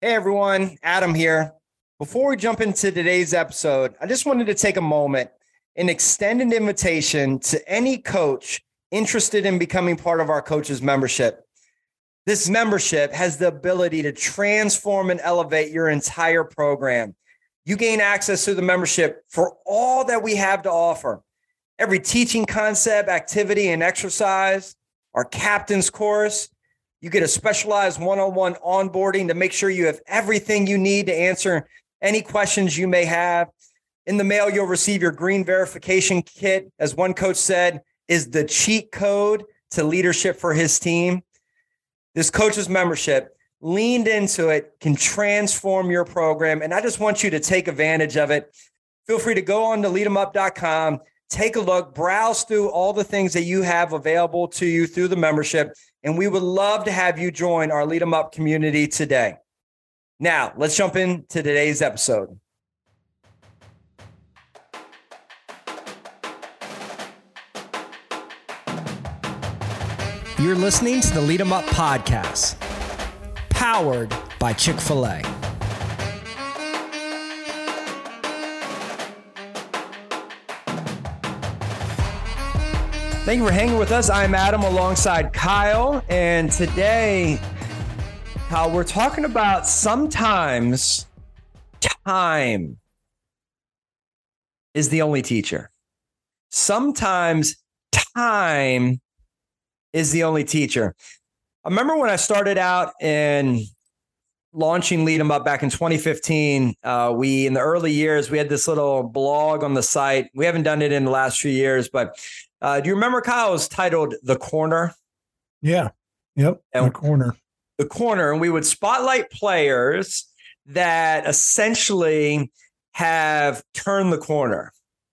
Hey everyone, Adam here. Before we jump into today's episode, I just wanted to take a moment and extend an invitation to any coach interested in becoming part of our coaches membership. This membership has the ability to transform and elevate your entire program. You gain access to the membership for all that we have to offer. Every teaching concept, activity, and exercise, our captain's course. You get a specialized one-on-one onboarding to make sure you have everything you need to answer any questions you may have. In the mail, you'll receive your green verification kit, as one coach said, is the cheat code to leadership for his team. This coach's membership, leaned into it, can transform your program, and I just want you to take advantage of it. Feel free to go on to leademup.com, take a look, browse through all the things that you have available to you through the membership, and we would love to have you join our Lead 'em Up community today. Now, let's jump into today's episode. You're listening to the Lead 'em Up podcast, powered by Chick-fil-A. Thank you for hanging with us. I'm Adam alongside Kyle. And today, Kyle, we're talking about sometimes time is the only teacher. Sometimes time is the only teacher. I remember when I started out in launching Lead 'em Up back in 2015, in the early years, we had this little blog on the site. We haven't done it in the last few years, but do you remember, Kyle? It was titled The Corner. Yeah. Yep. And The Corner. The Corner. And we would spotlight players that essentially have turned the corner.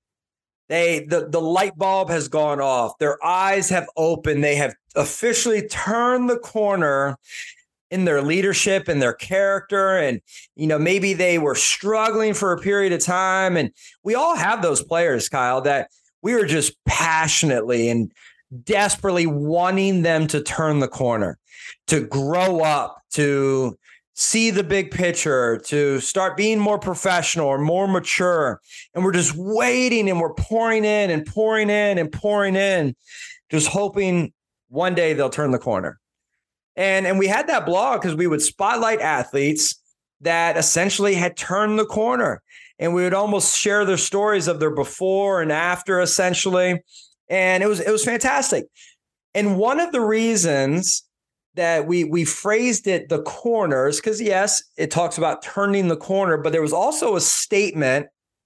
The light bulb has gone off. Their eyes have opened. They have officially turned the corner in their leadership and their character. And, maybe they were struggling for a period of time. And we all have those players, Kyle, that we were just passionately and desperately wanting them to turn the corner, to grow up, to see the big picture, to start being more professional or more mature. And we're just waiting and we're pouring in and pouring in and pouring in, just hoping one day they'll turn the corner. And we had that blog because we would spotlight athletes that essentially had turned the corner. And we would almost share their stories of their before and after, essentially. And it was fantastic. And one of the reasons that we phrased it the corners, because yes, it talks about turning the corner, but there was also a statement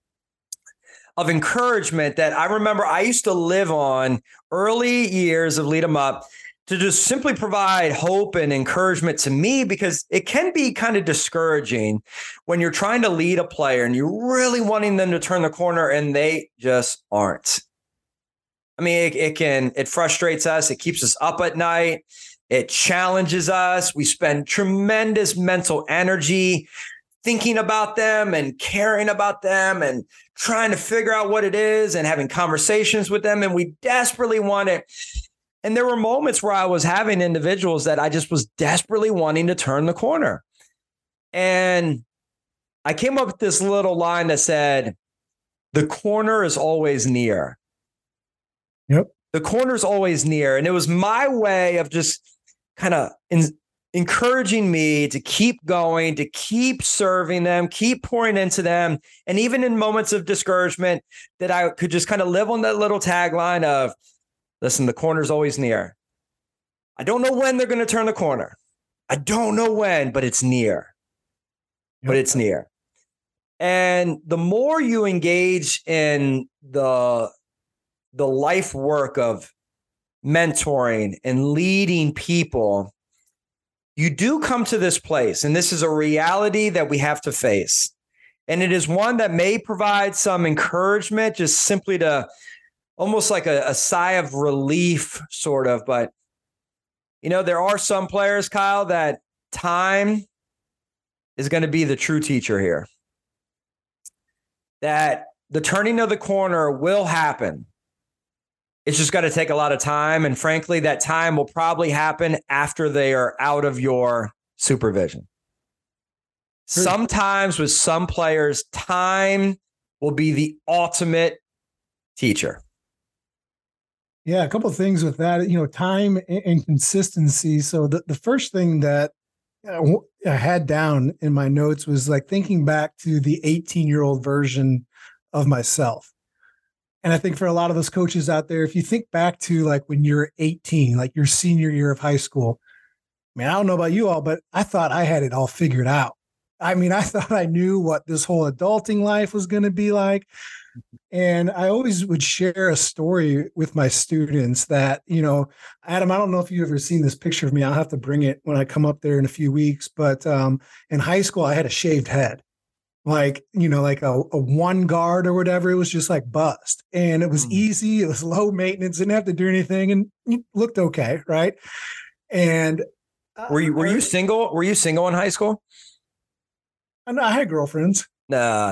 of encouragement that I remember I used to live on early years of Lead 'em Up, to just simply provide hope and encouragement to me, because it can be kind of discouraging when you're trying to lead a player and you're really wanting them to turn the corner and they just aren't. I mean, it frustrates us. It keeps us up at night. It challenges us. We spend tremendous mental energy thinking about them and caring about them and trying to figure out what it is and having conversations with them. And we desperately want it. And there were moments where I was having individuals that I just was desperately wanting to turn the corner. And I came up with this little line that said, the corner is always near. Yep. The corner is always near. And it was my way of just kind of encouraging me to keep going, to keep serving them, keep pouring into them. And even in moments of discouragement, that I could just kind of live on that little tagline of, listen, the corner's always near. I don't know when they're going to turn the corner. I don't know when, but it's near. Yep. But it's near. And the more you engage in the life work of mentoring and leading people, you do come to this place. And this is a reality that we have to face. And it is one that may provide some encouragement, just simply to almost like a sigh of relief, sort of. But, there are some players, Kyle, that time is going to be the true teacher here. That the turning of the corner will happen. It's just got to take a lot of time. And frankly, that time will probably happen after they are out of your supervision. Sometimes with some players, time will be the ultimate teacher. Yeah, a couple of things with that, time and consistency. So the first thing that I had down in my notes was like thinking back to the 18-year-old version of myself. And I think for a lot of those coaches out there, if you think back to like when you're 18, like your senior year of high school, I don't know about you all, but I thought I had it all figured out. I thought I knew what this whole adulting life was going to be like. And I always would share a story with my students that, Adam, I don't know if you've ever seen this picture of me. I'll have to bring it when I come up there in a few weeks. But in high school, I had a shaved head, like a one guard or whatever. It was just like bust. And it was easy. It was low maintenance. Didn't have to do anything. And it looked okay. Right. And were you single? Were you single in high school? I had girlfriends. No,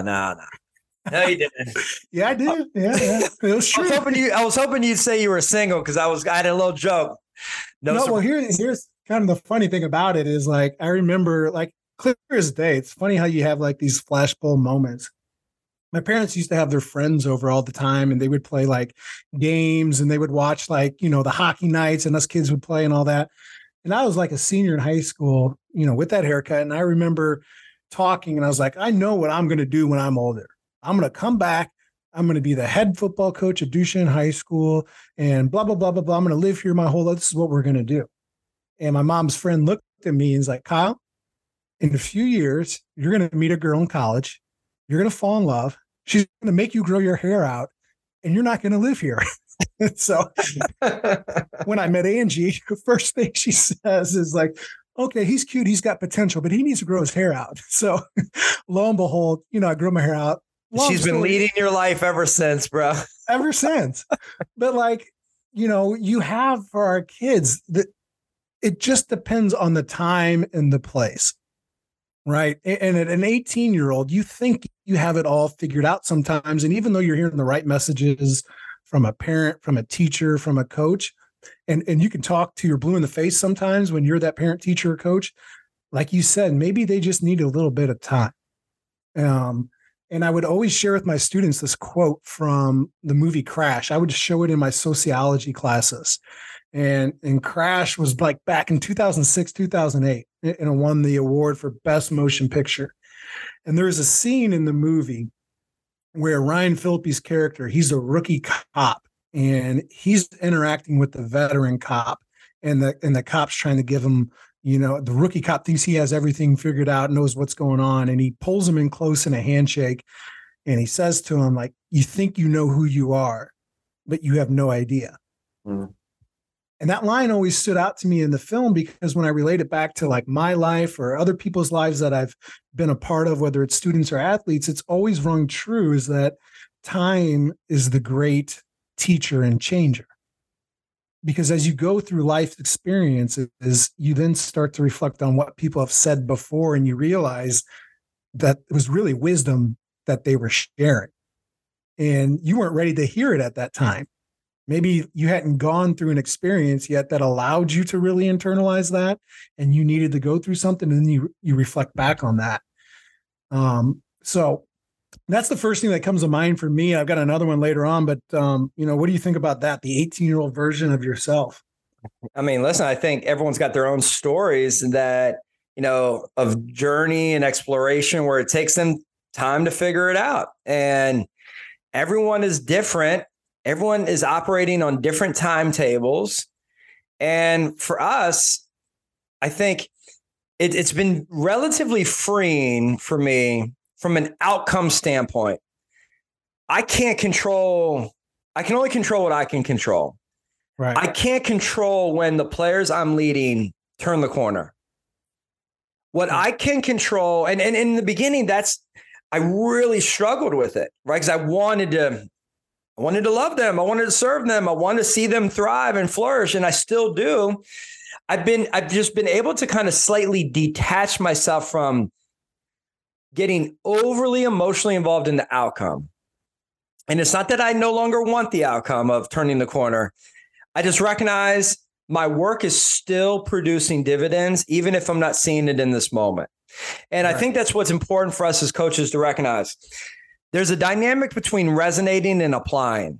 you didn't. Yeah, I did. Yeah. It was true. I was hoping you'd say you were single because I had a little joke. Well, here's kind of the funny thing about it is like I remember like clear as day. It's funny how you have like these flashbulb moments. My parents used to have their friends over all the time, and they would play like games, and they would watch like the hockey nights, and us kids would play and all that. And I was like a senior in high school, with that haircut, and I remember talking, and I was like, I know what I'm going to do when I'm older. I'm going to come back. I'm going to be the head football coach at Duchesne High School and blah, blah, blah, blah, blah. I'm going to live here my whole life. This is what we're going to do. And my mom's friend looked at me and was like, Kyle, in a few years, you're going to meet a girl in college. You're going to fall in love. She's going to make you grow your hair out and you're not going to live here. So when I met Angie, the first thing she says is like, okay, he's cute. He's got potential, but he needs to grow his hair out. So lo and behold, I grew my hair out. She's been leading your life ever since, bro. Ever since. But like, you have for our kids that it just depends on the time and the place. Right. And at an 18-year-old, you think you have it all figured out sometimes. And even though you're hearing the right messages from a parent, from a teacher, from a coach, and you can talk to your blue in the face sometimes when you're that parent, teacher, or coach, like you said, maybe they just need a little bit of time. And I would always share with my students this quote from the movie Crash. I would show it in my sociology classes. And Crash was like back in 2006, 2008, and it won the award for Best Motion Picture. And there's a scene in the movie where Ryan Phillippe's character, he's a rookie cop, and he's interacting with the veteran cop, and the cop's trying to give him, the rookie cop thinks he has everything figured out, knows what's going on. And he pulls him in close in a handshake. And he says to him, like, you think you know who you are, but you have no idea. Mm. And that line always stood out to me in the film because when I relate it back to like my life or other people's lives that I've been a part of, whether it's students or athletes, it's always rung true is that time is the great teacher and changer. Because as you go through life experiences, you then start to reflect on what people have said before, and you realize that it was really wisdom that they were sharing. And you weren't ready to hear it at that time. Maybe you hadn't gone through an experience yet that allowed you to really internalize that, and you needed to go through something, and then you reflect back on that. So that's the first thing that comes to mind for me. I've got another one later on, but what do you think about that? The 18-year-old version of yourself. I mean, listen, I think everyone's got their own stories that, of journey and exploration where it takes them time to figure it out. And everyone is different. Everyone is operating on different timetables. And for us, I think it's been relatively freeing for me from an outcome standpoint. I can only control what I can control. Right. I can't control when the players I'm leading turn the corner. What I can control, and in the beginning, I really struggled with it, right? Because I wanted to love them. I wanted to serve them. I wanted to see them thrive and flourish. And I still do. I've just been able to kind of slightly detach myself from getting overly emotionally involved in the outcome. And it's not that I no longer want the outcome of turning the corner. I just recognize my work is still producing dividends, even if I'm not seeing it in this moment. And I think that's what's important for us as coaches to recognize. There's a dynamic between resonating and applying.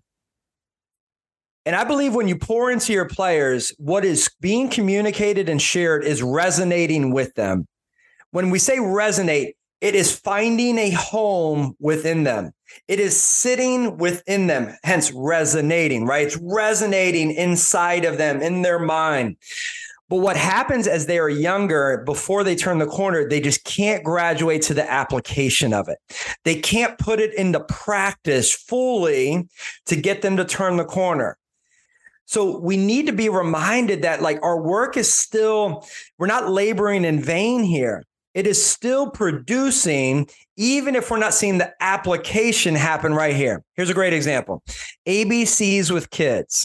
And I believe when you pour into your players, what is being communicated and shared is resonating with them. When we say resonate, it is finding a home within them. It is sitting within them, hence resonating, right? It's resonating inside of them, in their mind. But what happens as they are younger, before they turn the corner, they just can't graduate to the application of it. They can't put it into practice fully to get them to turn the corner. So we need to be reminded that like our work is still, we're not laboring in vain here. It is still producing, even if we're not seeing the application happen right here. Here's a great example. ABCs with kids.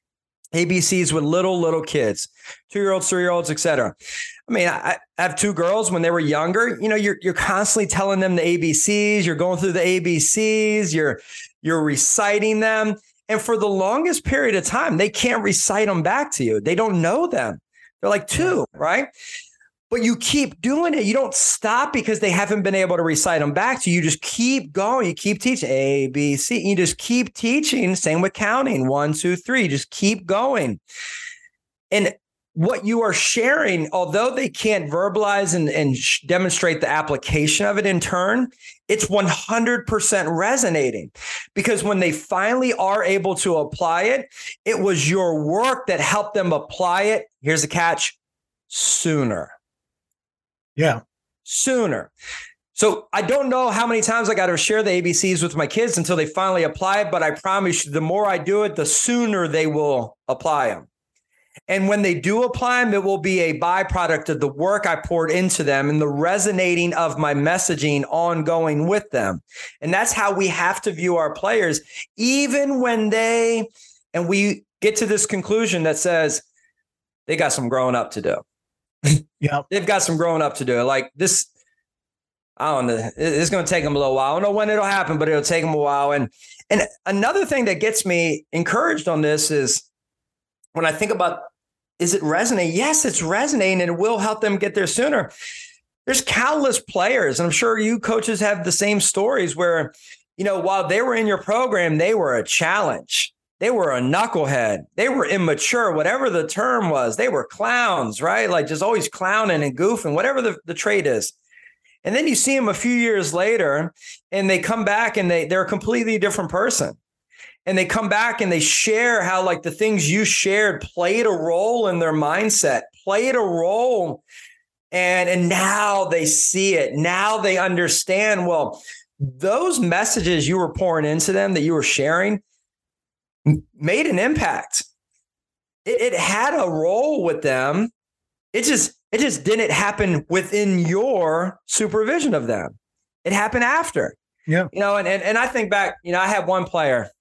ABCs with little kids, 2-year-olds, 3-year-olds, et cetera. I mean, I have 2 girls. When they were younger, you know, you're constantly telling them the ABCs. You're going through the ABCs. You're reciting them. And for the longest period of time, they can't recite them back to you. They don't know them. They're like 2, right? But you keep doing it. You don't stop because they haven't been able to recite them back to you. You just keep going. You keep teaching A, B, C. You just keep teaching. Same with counting 1, 2, 3. Just keep going. And what you are sharing, although they can't verbalize and demonstrate the application of it in turn, it's 100% resonating, because when they finally are able to apply it, it was your work that helped them apply it. Here's the catch: sooner. Yeah. Sooner. So I don't know how many times I got to share the ABCs with my kids until they finally apply it. But I promise you, the more I do it, the sooner they will apply them. And when they do apply them, it will be a byproduct of the work I poured into them and the resonating of my messaging ongoing with them. And that's how we have to view our players, even when we get to this conclusion that says they got some growing up to do. Yeah, They've got some growing up to do. Like this, I don't know. It's going to take them a little while. I don't know when it'll happen, but it'll take them a while. And another thing that gets me encouraged on this is when I think about, is it resonating? Yes, it's resonating, and it will help them get there sooner. There's countless players, and I'm sure you coaches have the same stories where, you know, while they were in your program, they were a challenge. They were a knucklehead. They were immature, whatever the term was. They were clowns, right? Like just always clowning and goofing, whatever the trait is. And then you see them a few years later and they come back and they're a completely different person. And they come back and they share how like the things you shared played a role in their mindset, played a role. And now they see it. Now they understand, well, those messages you were pouring into them that you were sharing made an impact. It had a role with them. It just didn't happen within your supervision of them. It happened after. Yeah. You know, and I think back, you know, I had one player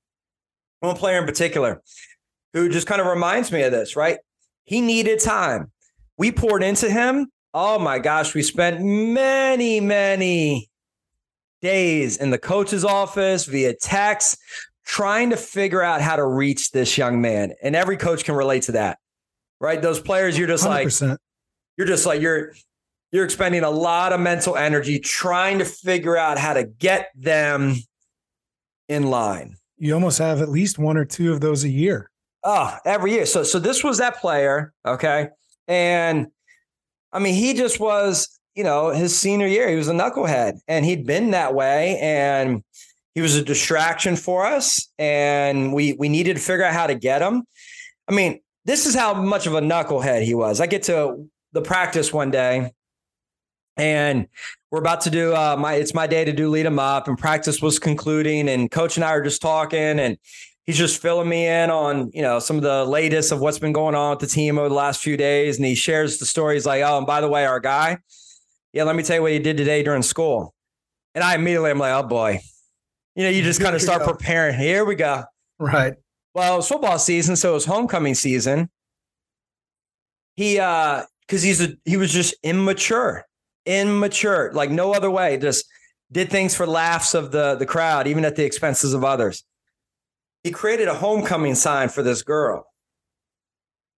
in particular who just kind of reminds me of this, right? He needed time. We poured into him. Oh my gosh, we spent many, many days in the coach's office via text trying to figure out how to reach this young man. And every coach can relate to that, right? Those players, you're just 100%. you're expending a lot of mental energy trying to figure out how to get them in line. You almost have at least 1 or 2 of those a year. Oh, every year. So this was that player. Okay. And I mean, he just was, you know, his senior year, he was a knucklehead and he'd been that way. And he was a distraction for us. And we needed to figure out how to get him. I mean, this is how much of a knucklehead he was. I get to the practice one day and we're about to do it's my day to do lead him up, and practice was concluding and coach and I are just talking and he's just filling me in on, you know, some of the latest of what's been going on with the team over the last few days. And he shares the story. He's like, oh, and by the way, our guy, yeah, let me tell you what he did today during school. And I immediately am like, oh boy, you know, you just kind of start preparing. Here we go. Right. Well, it was football season, so it was homecoming season. Because he was just immature, like no other way. Just did things for laughs of the crowd, even at the expenses of others. He created a homecoming sign for this girl.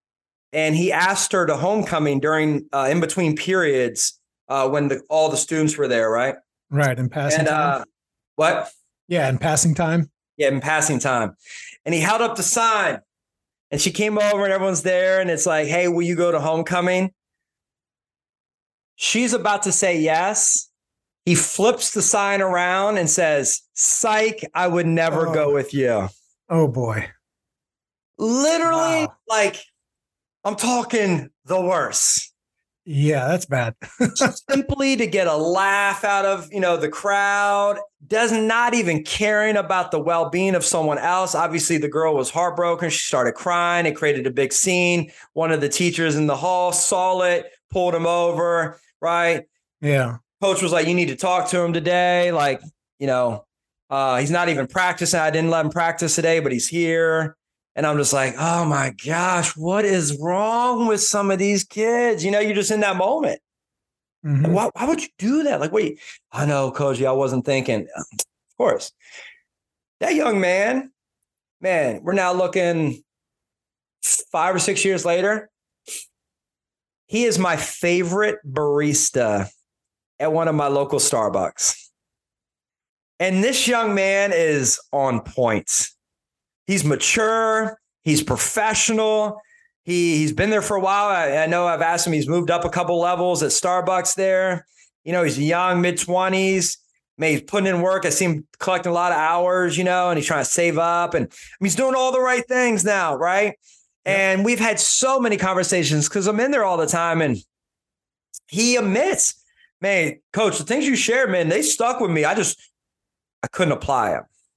and he asked her to homecoming during in between periods when all the students were there, right? Right. In passing time. What? Yeah, in passing time. Yeah, in passing time. And he held up the sign, and she came over, and everyone's there, and it's like, hey, will you go to homecoming? She's about to say yes. He flips the sign around and says, psych, I would never go with you. Oh, boy. Literally, like, I'm talking the worst. Yeah, that's bad. Simply to get a laugh out of, the crowd, does not even caring about the well-being of someone else. Obviously, the girl was heartbroken. She started crying. It created a big scene. One of the teachers in the hall saw it, pulled him over, right? Yeah. Coach was like, you need to talk to him today. Like, he's not even practicing. I didn't let him practice today, but he's here. And I'm just like, oh my gosh, what is wrong with some of these kids? You're just in that moment. Mm-hmm. Why would you do that? Like, wait, I know, Coach, I wasn't thinking. Of course. That young man, we're now looking 5 or 6 years later. He is my favorite barista at one of my local Starbucks. And this young man is on point. He's mature. He's professional. He's been there for a while. I know I've asked him. He's moved up a couple levels at Starbucks there. He's young, mid-20s. He's putting in work. I see him collecting a lot of hours, and he's trying to save up. And he's doing all the right things now, right? Yep. And we've had so many conversations because I'm in there all the time. And he admits, man, Coach, the things you shared, man, they stuck with me. I couldn't apply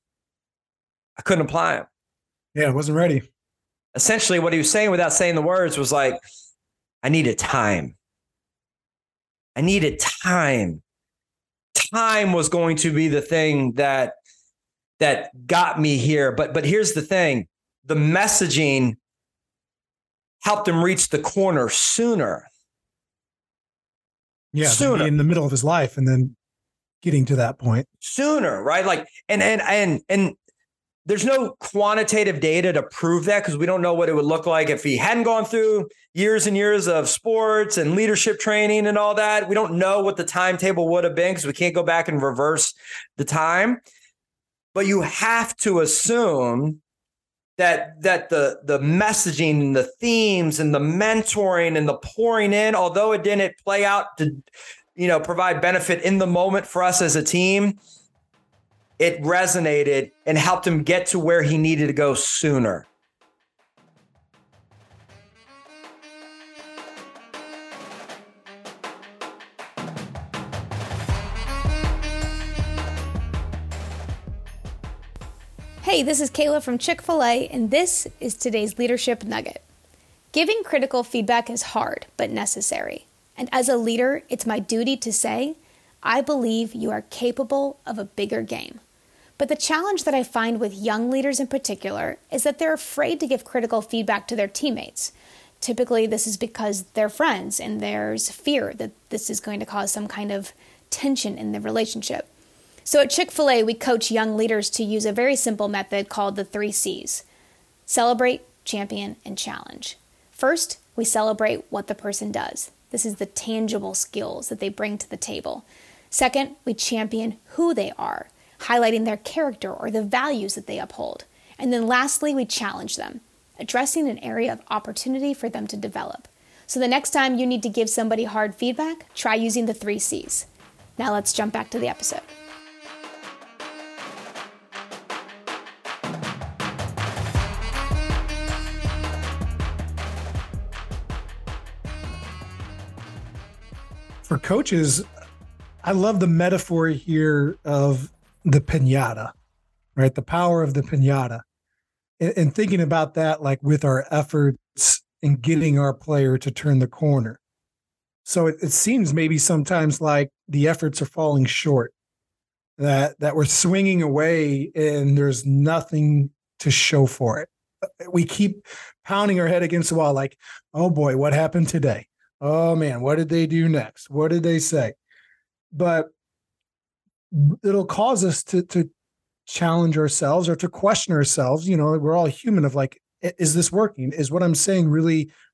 them. Yeah, I wasn't ready. Essentially, what he was saying without saying the words was like, I needed time. Time was going to be the thing that got me here. But here's the thing. The messaging helped him reach the corner sooner. Yeah, sooner. In the middle of his life and then getting to that point. Sooner, right? Like, and there's no quantitative data to prove that because we don't know what it would look like if he hadn't gone through years and years of sports and leadership training and all that. We don't know what the timetable would have been because we can't go back and reverse the time. But you have to assume that the messaging and the themes and the mentoring and the pouring in, although it didn't play out to, provide benefit in the moment for us as a team, it resonated and helped him get to where he needed to go sooner. Hey, this is Kayla from Chick-fil-A, and this is today's Leadership Nugget. Giving critical feedback is hard, but necessary. And as a leader, it's my duty to say, I believe you are capable of a bigger game. But the challenge that I find with young leaders in particular is that they're afraid to give critical feedback to their teammates. Typically, this is because they're friends and there's fear that this is going to cause some kind of tension in the relationship. So at Chick-fil-A, we coach young leaders to use a very simple method called the 3 C's. Celebrate, champion, and challenge. First, we celebrate what the person does. This is the tangible skills that they bring to the table. Second, we champion who they are, highlighting their character or the values that they uphold. And then lastly, we challenge them, addressing an area of opportunity for them to develop. So the next time you need to give somebody hard feedback, try using the 3 C's. Now let's jump back to the episode. For coaches, I love the metaphor here of the piñata, right? The power of the piñata. And thinking about that, like with our efforts in getting our player to turn the corner. So it seems maybe sometimes like the efforts are falling short, that we're swinging away and there's nothing to show for it. We keep pounding our head against the wall like, oh boy, what happened today? Oh man, what did they do next? What did they say? But it'll cause us to challenge ourselves or to question ourselves. We're all human of like, is this working? Is what I'm saying really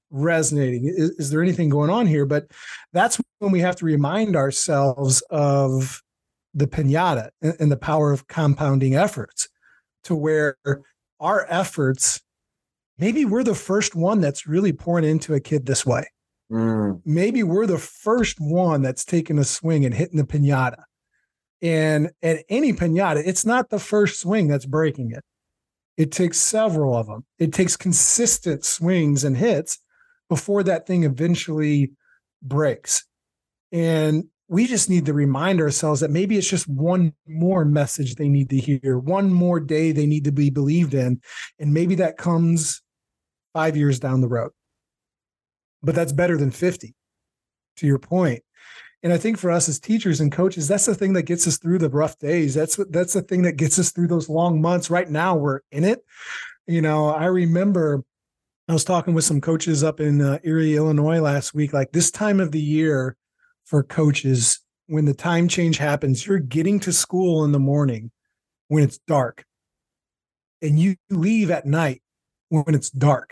resonating? Is there anything going on here? But that's when we have to remind ourselves of the piñata and the power of compounding efforts, to where our efforts, maybe we're the first one that's really pouring into a kid this way. Maybe we're the first one that's taking a swing and hitting the piñata. And at any piñata, it's not the first swing that's breaking it. It takes several of them. It takes consistent swings and hits before that thing eventually breaks. And we just need to remind ourselves that maybe it's just one more message they need to hear, one more day they need to be believed in. And maybe that comes 5 years down the road. But that's better than 50, to your point. And I think for us as teachers and coaches, that's the thing that gets us through the rough days. That's the thing that gets us through those long months. Right now, we're in it. I remember I was talking with some coaches up in Erie, Illinois last week. Like, this time of the year for coaches, when the time change happens, you're getting to school in the morning when it's dark, and you leave at night when it's dark.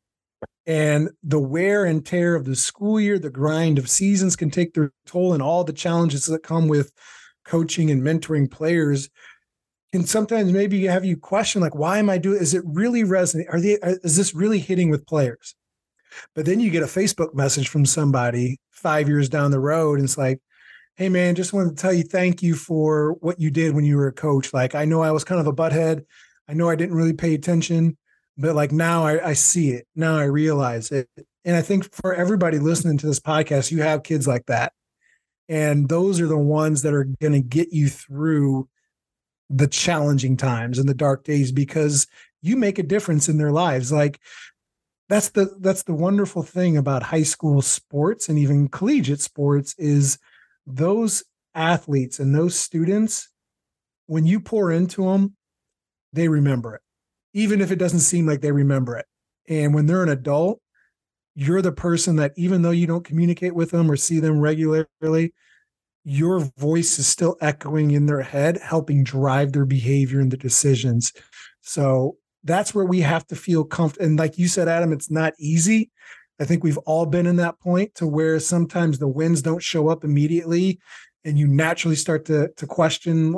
And the wear and tear of the school year, the grind of seasons can take their toll, and all the challenges that come with coaching and mentoring players can sometimes maybe have you question, like, why am I doing? Is it really resonating? Is this really hitting with players? But then you get a Facebook message from somebody 5 years down the road, and it's like, hey man, just wanted to tell you thank you for what you did when you were a coach. Like, I know I was kind of a butthead. I know I didn't really pay attention. But like, now I see it. Now I realize it. And I think for everybody listening to this podcast, you have kids like that. And those are the ones that are going to get you through the challenging times and the dark days, because you make a difference in their lives. Like, that's the wonderful thing about high school sports and even collegiate sports, is those athletes and those students, when you pour into them, they remember it. Even if it doesn't seem like they remember it. And when they're an adult, you're the person that, even though you don't communicate with them or see them regularly, your voice is still echoing in their head, helping drive their behavior and the decisions. So that's where we have to feel comfortable. And like you said, Adam, it's not easy. I think we've all been in that point, to where sometimes the wins don't show up immediately, and you naturally start to question,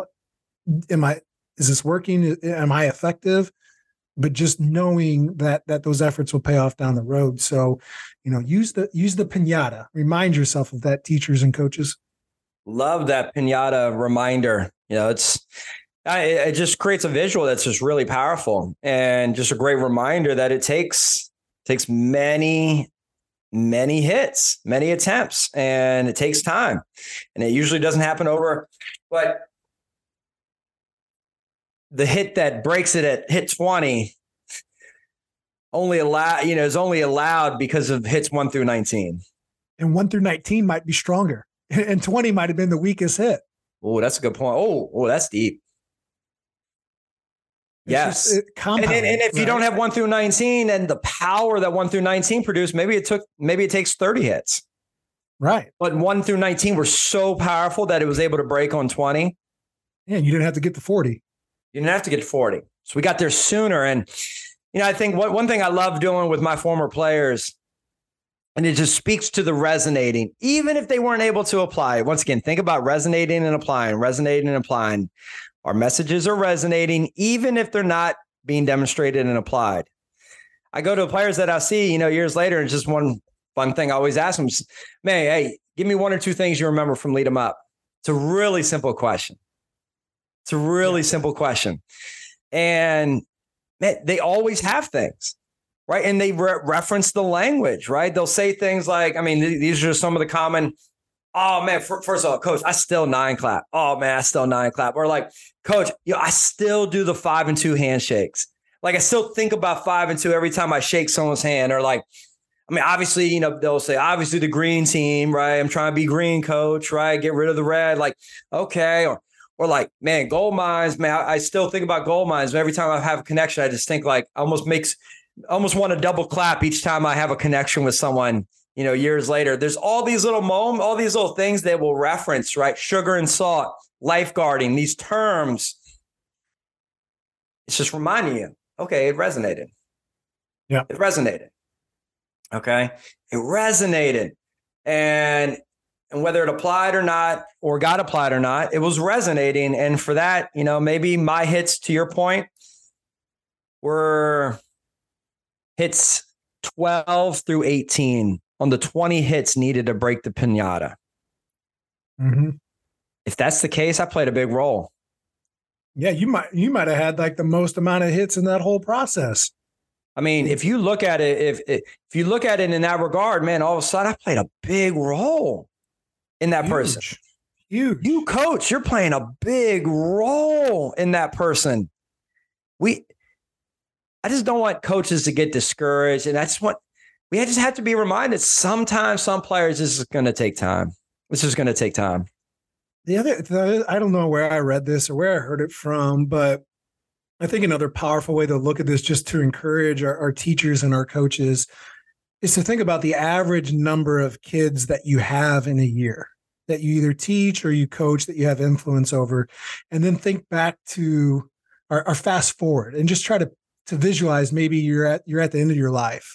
is this working? Am I effective? But just knowing that those efforts will pay off down the road. So, use the piñata. Remind yourself of that, teachers and coaches. Love that piñata reminder. It just creates a visual that's just really powerful, and just a great reminder that it takes many, many hits, many attempts, and it takes time, and it usually doesn't happen over. But the hit that breaks it at hit 20 is only allowed because of hits 1 through 19. And 1 through 19 might be stronger, and 20 might have been the weakest hit. Oh, that's a good point. Oh, that's deep. Yes. And if you don't have 1 through 19 and the power that 1 through 19 produced, maybe it takes 30 hits. Right. But 1 through 19 were so powerful that it was able to break on 20. Yeah, you didn't have to get to 40. You didn't have to get to 40. So we got there sooner. And, I think one thing I love doing with my former players, and it just speaks to the resonating, even if they weren't able to apply it. Once again, think about resonating and applying. Our messages are resonating, even if they're not being demonstrated and applied. I go to players that I see, years later, and just one fun thing I always ask them, man, hey, give me 1 or 2 things you remember from Lead 'Em Up. It's a really simple question. Simple question. And man, they always have things, right? And they reference the language, right? They'll say things like, these are some of the common, oh man, first of all, coach, I still 9 clap. Oh man, I still 9 clap. Or like, coach, I still do the 5 and 2 handshakes. Like, I still think about 5 and 2 every time I shake someone's hand. Or like, obviously, they'll say, obviously the green team, right? I'm trying to be green, coach, right? Get rid of the red. Like, okay. Or like, man, gold mines, man, I still think about gold mines. Every time I have a connection, I just think like almost want to double clap each time I have a connection with someone, years later. There's all these little moments, all these little things that will reference, right? Sugar and salt, lifeguarding, these terms. It's just reminding you, okay, it resonated. Yeah. It resonated. Okay. It resonated. And whether it applied or not, or got applied or not, it was resonating. And for that, maybe my hits, to your point, were hits 12 through 18 on the 20 hits needed to break the piñata. Mm-hmm. If that's the case, I played a big role. Yeah, you might have had like the most amount of hits in that whole process. I mean, if you look at it, if you look at it in that regard, man, all of a sudden I played a big role in that person. Huge. You coach, you're playing a big role in that person. I just don't want coaches to get discouraged. And we just have to be reminded sometimes some players, this is going to take time. This is going to take time. I don't know where I read this or where I heard it from, but I think another powerful way to look at this, just to encourage our teachers and our coaches, is to think about the average number of kids that you have in a year that you either teach or you coach that you have influence over. And then think back to or fast forward and just try to visualize maybe you're at the end of your life.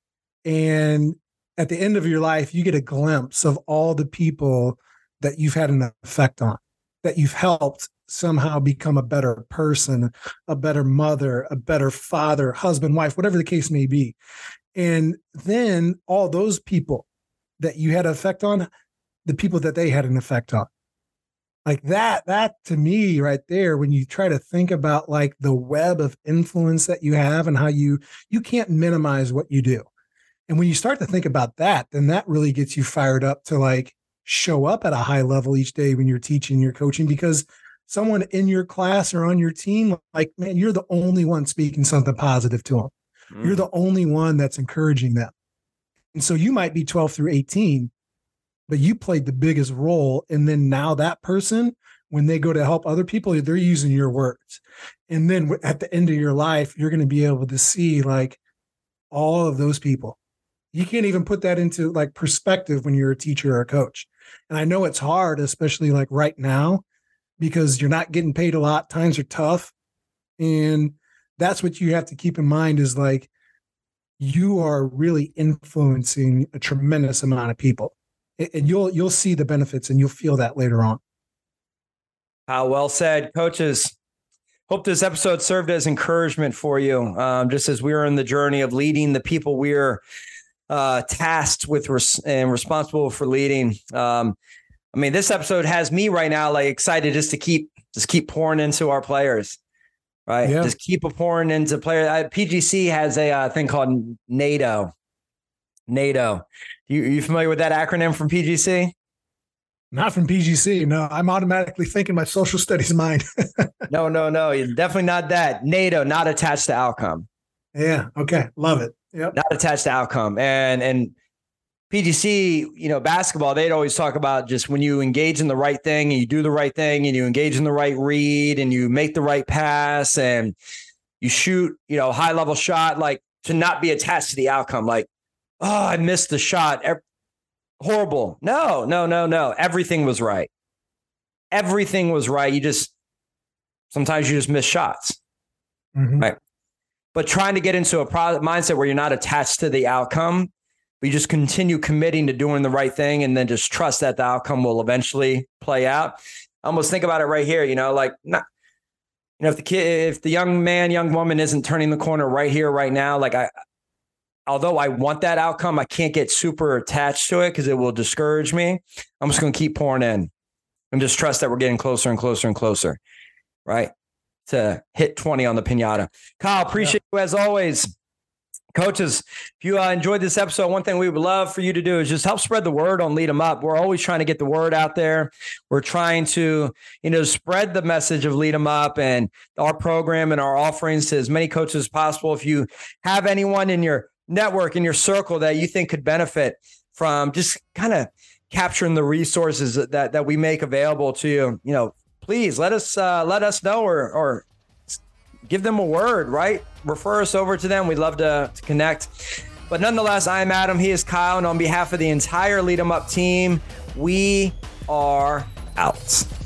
And at the end of your life, you get a glimpse of all the people that you've had an effect on, that you've helped somehow become a better person, a better mother, a better father, husband, wife, whatever the case may be. And then all those people that you had an effect on, the people that they had an effect on. Like that to me right there, when you try to think about like the web of influence that you have and how you can't minimize what you do. And when you start to think about that, then that really gets you fired up to like show up at a high level each day when you're teaching, you're coaching, because someone in your class or on your team, like, man, you're the only one speaking something positive to them. Mm. You're the only one that's encouraging them. And so you might be 12 through 18, but you played the biggest role. And then now that person, when they go to help other people, they're using your words. And then at the end of your life, you're going to be able to see like all of those people. You can't even put that into like perspective when you're a teacher or a coach. And I know it's hard, especially like right now, because you're not getting paid a lot. Times are tough. And that's what you have to keep in mind is like, you are really influencing a tremendous amount of people. And you'll see the benefits and you'll feel that later on. How well said, coaches. Hope this episode served as encouragement for you. Just as we're in the journey of leading the people we're tasked with and responsible for leading. This episode has me right now like excited just to keep pouring into our players, right? Yeah. Just keep pouring into players. PGC has a thing called NATO. NATO. You familiar with that acronym from PGC? Not from PGC. No, I'm automatically thinking my social studies mind. No. Definitely not that. NATO, not attached to outcome. Yeah. Okay. Love it. Yep. Not attached to outcome. And PGC, basketball, they'd always talk about just when you engage in the right thing and you do the right thing and you engage in the right read and you make the right pass and you shoot, high level shot, like to not be attached to the outcome. Like, oh, I missed the shot. Horrible. No. Everything was right. Everything was right. Sometimes you just miss shots. Mm-hmm. Right. But trying to get into a mindset where you're not attached to the outcome, but you just continue committing to doing the right thing and then just trust that the outcome will eventually play out. I almost think about it right here, if the young man, young woman isn't turning the corner right here, right now, like although I want that outcome, I can't get super attached to it because it will discourage me. I'm just going to keep pouring in and just trust that we're getting closer and closer and closer, right? To hit 20 on the piñata. Kyle, appreciate you as always. Coaches, if you enjoyed this episode, one thing we would love for you to do is just help spread the word on Lead 'em Up. We're always trying to get the word out there. We're trying to, spread the message of Lead 'em Up and our program and our offerings to as many coaches as possible. If you have anyone in your network, in your circle that you think could benefit from just kind of capturing the resources that we make available to you, please let us know or give them a word, right? Refer us over to them. We'd love to connect. But nonetheless, I am Adam. He is Kyle. And on behalf of the entire Lead 'em Up team, we are out.